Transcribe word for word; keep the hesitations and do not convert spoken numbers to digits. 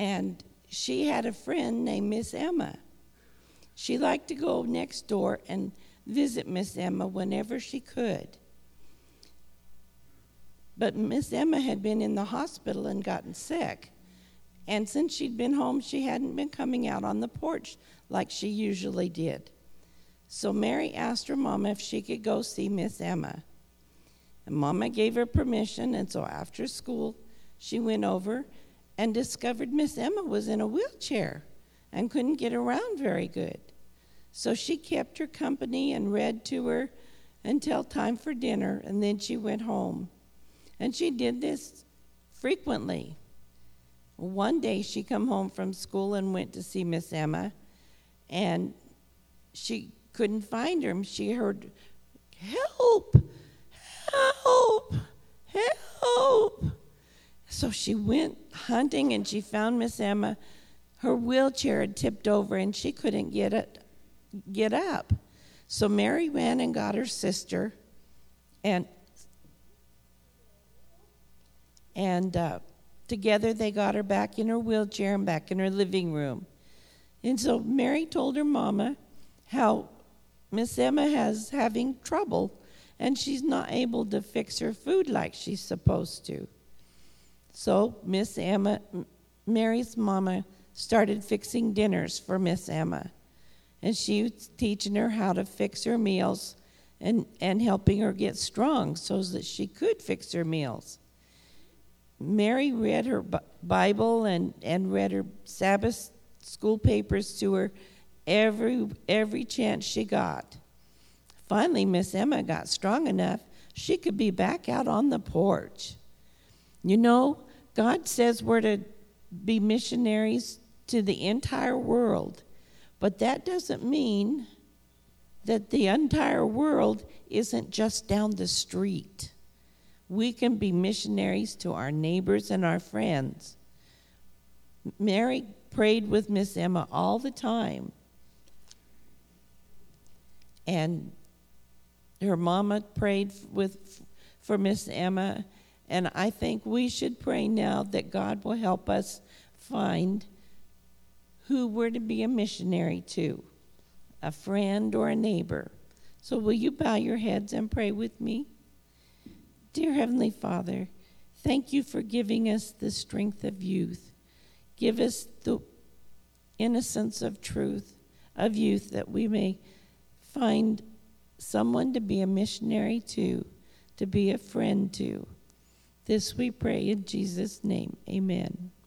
And she had a friend named Miss Emma. She liked to go next door and visit Miss Emma whenever she could. But Miss Emma had been in the hospital and gotten sick. And since she'd been home, she hadn't been coming out on the porch like she usually did. So Mary asked her mama if she could go see Miss Emma. And Mama gave her permission, and so after school, she went over and discovered Miss Emma was in a wheelchair and couldn't get around very good. So she kept her company and read to her until time for dinner, and then she went home. And she did this frequently. One day she come home from school and went to see Miss Emma, and she couldn't find her. She heard, "Help! Help! Help!" So she went hunting, and she found Miss Emma. Her wheelchair had tipped over, and she couldn't get it, get up. So Mary ran and got her sister, and and uh, together they got her back in her wheelchair and back in her living room. And so Mary told her mama how Miss Emma has having trouble, and she's not able to fix her food like she's supposed to. So Miss Emma, Mary's mama, started fixing dinners for Miss Emma. And she was teaching her how to fix her meals and, and helping her get strong so that she could fix her meals. Mary read her Bible and, and read her Sabbath school papers to her every every chance she got. Finally, Miss Emma got strong enough she could be back out on the porch. You know, God says we're to be missionaries to the entire world, but that doesn't mean that the entire world isn't just down the street. We can be missionaries to our neighbors and our friends. Mary prayed with Miss Emma all the time. And her mama prayed with for Miss Emma. And I think we should pray now that God will help us find who we're to be a missionary to, a friend or a neighbor. So will you bow your heads and pray with me? Dear Heavenly Father, thank you for giving us the strength of youth. Give us the innocence of truth, of youth, that we may find someone to be a missionary to, to be a friend to. This we pray in Jesus' name. Amen.